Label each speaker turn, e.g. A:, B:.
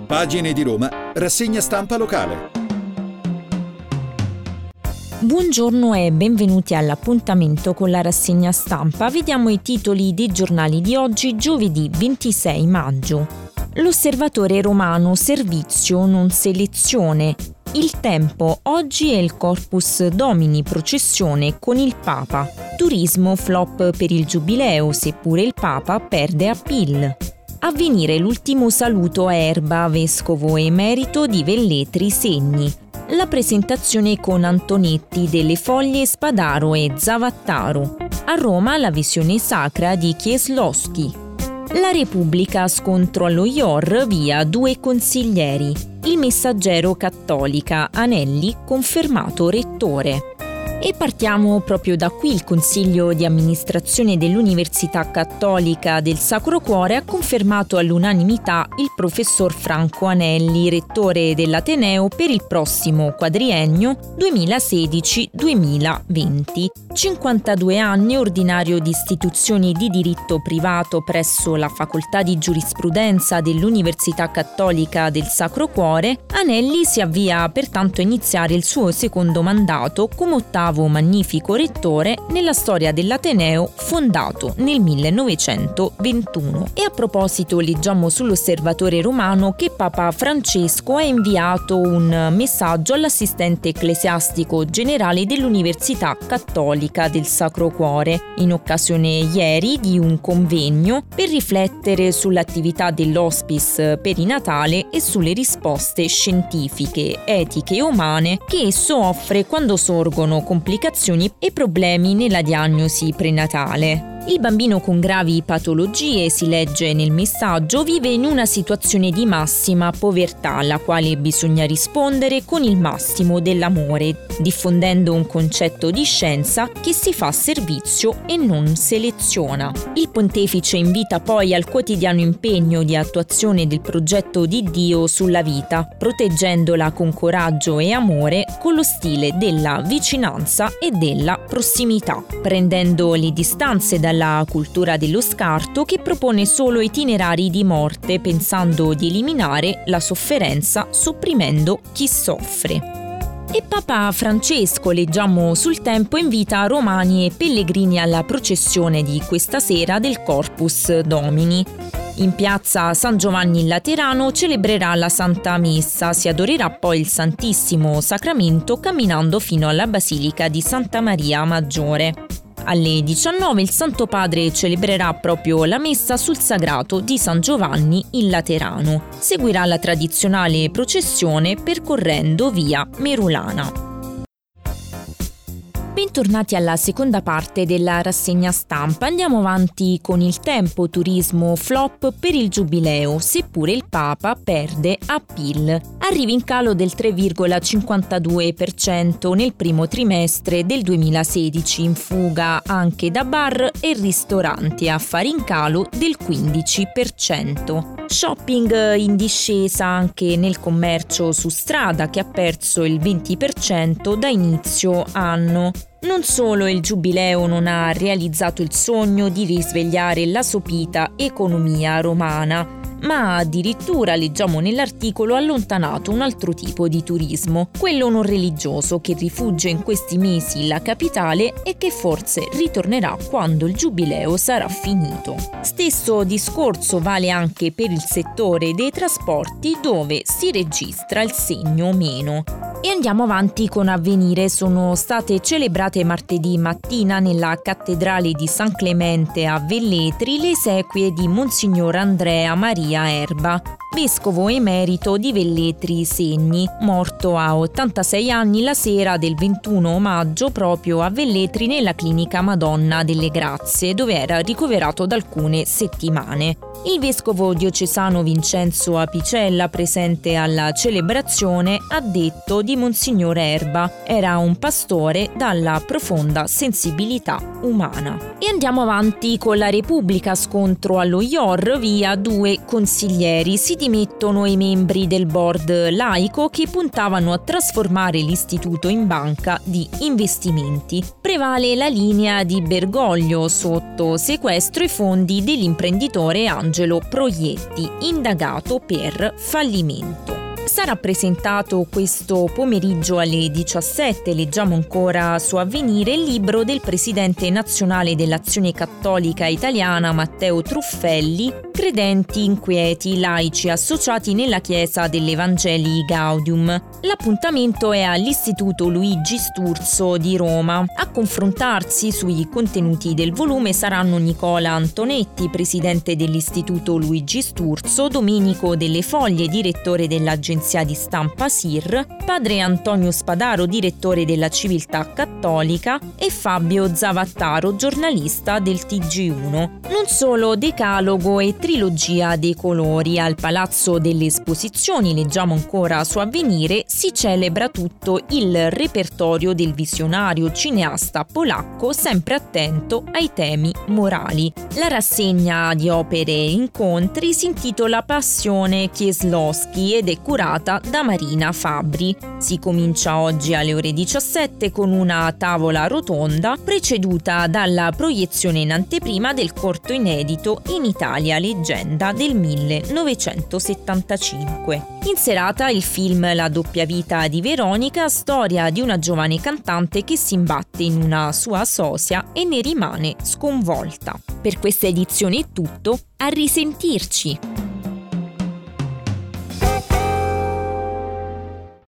A: Pagine di Roma, rassegna stampa locale.
B: Buongiorno e benvenuti all'appuntamento con la rassegna stampa. Vediamo i titoli dei giornali di oggi, giovedì 26 maggio. L'Osservatore Romano, servizio non selezione. Il Tempo, oggi è il Corpus Domini, processione con il Papa. Turismo, flop per il Giubileo, seppure il Papa perde appeal. Avvenire, l'ultimo saluto a Erba, vescovo emerito di Velletri Segni. La presentazione con Antonetti delle Foglie Spadaro e Zavattaro. A Roma la visione sacra di Kieslowski. La Repubblica, scontro allo IOR, via 2 consiglieri. Il Messaggero, Cattolica, Anelli confermato rettore. E partiamo proprio da qui. Il Consiglio di amministrazione dell'Università Cattolica del Sacro Cuore ha confermato all'unanimità il professor Franco Anelli, rettore dell'Ateneo per il prossimo quadriennio 2016-2020. 52 anni, ordinario di istituzioni di diritto privato presso la Facoltà di Giurisprudenza dell'Università Cattolica del Sacro Cuore, Anelli si avvia pertanto a iniziare il suo secondo mandato come ottavo magnifico rettore nella storia dell'Ateneo, fondato nel 1921. E a proposito leggiamo sull'Osservatore Romano che Papa Francesco ha inviato un messaggio all'assistente ecclesiastico generale dell'Università Cattolica del Sacro Cuore in occasione ieri di un convegno per riflettere sull'attività dell'Hospice perinatale e sulle risposte scientifiche, etiche e umane che esso offre quando sorgono complicazioni e problemi nella diagnosi prenatale. Il bambino con gravi patologie, si legge nel messaggio, vive in una situazione di massima povertà alla quale bisogna rispondere con il massimo dell'amore, diffondendo un concetto di scienza che si fa servizio e non seleziona. Il pontefice invita poi al quotidiano impegno di attuazione del progetto di Dio sulla vita, proteggendola con coraggio e amore con lo stile della vicinanza e della prossimità, prendendo le distanze dalla cultura dello scarto che propone solo itinerari di morte pensando di eliminare la sofferenza sopprimendo chi soffre. E Papa Francesco, leggiamo sul Tempo, invita romani e pellegrini alla processione di questa sera del Corpus Domini. In piazza San Giovanni in Laterano celebrerà la Santa Messa, si adorerà poi il Santissimo Sacramento camminando fino alla Basilica di Santa Maria Maggiore. Alle 19 il Santo Padre celebrerà proprio la messa sul sagrato di San Giovanni in Laterano. Seguirà la tradizionale processione percorrendo via Merulana. Bentornati alla seconda parte della rassegna stampa. Andiamo avanti con il Tempo, turismo flop per il Giubileo, seppure il Papa perde appeal. Arriva in calo del 3,52% nel primo trimestre del 2016, in fuga anche da bar e ristoranti, affari in calo del 15%. Shopping in discesa anche nel commercio su strada che ha perso il 20% da inizio anno. Non solo il Giubileo non ha realizzato il sogno di risvegliare la sopita economia romana, ma addirittura, leggiamo nell'articolo, allontanato un altro tipo di turismo, quello non religioso, che rifugge in questi mesi la capitale e che forse ritornerà quando il Giubileo sarà finito. Stesso discorso vale anche per il settore dei trasporti, dove si registra il segno meno. E andiamo avanti con Avvenire. Sono state celebrate martedì mattina nella cattedrale di San Clemente a Velletri le esequie di Monsignor Andrea Maria Erba, vescovo emerito di Velletri Segni, morto a 86 anni la sera del 21 maggio proprio a Velletri nella clinica Madonna delle Grazie, dove era ricoverato da alcune settimane. Il vescovo diocesano Vincenzo Apicella, presente alla celebrazione, ha detto di Monsignor Erba: era un pastore dalla profonda sensibilità umana. E andiamo avanti con la Repubblica, scontro allo IOR, via 2 consiglieri, si dimettono i membri del board laico che puntavano a trasformare l'istituto in banca di investimenti. Prevale la linea di Bergoglio, sotto sequestro i fondi dell'imprenditore Angelo Proietti, indagato per fallimento. Sarà presentato questo pomeriggio alle 17, leggiamo ancora su Avvenire, il libro del presidente nazionale dell'Azione Cattolica Italiana Matteo Truffelli, Credenti inquieti, laici associati nella Chiesa dell'Evangelii Gaudium. L'appuntamento è all'Istituto Luigi Sturzo di Roma. A confrontarsi sui contenuti del volume saranno Nicola Antonetti, presidente dell'Istituto Luigi Sturzo, Domenico Delle Foglie, direttore dell'agenzia di stampa SIR, padre Antonio Spadaro, direttore della Civiltà Cattolica, e Fabio Zavattaro, giornalista del TG1. Non solo decalogo e trilogia dei colori. Al Palazzo delle Esposizioni, leggiamo ancora su Avvenire, si celebra tutto il repertorio del visionario cineasta polacco sempre attento ai temi morali. La rassegna di opere e incontri si intitola Passione Kieslowski ed è curata da Marina Fabbri. Si comincia oggi alle ore 17 con una tavola rotonda preceduta dalla proiezione in anteprima del corto inedito In Italia leggenda del 1975. In serata il film La doppia vita di Veronica, storia di una giovane cantante che si imbatte in una sua sosia e ne rimane sconvolta. Per questa edizione è tutto, a risentirci!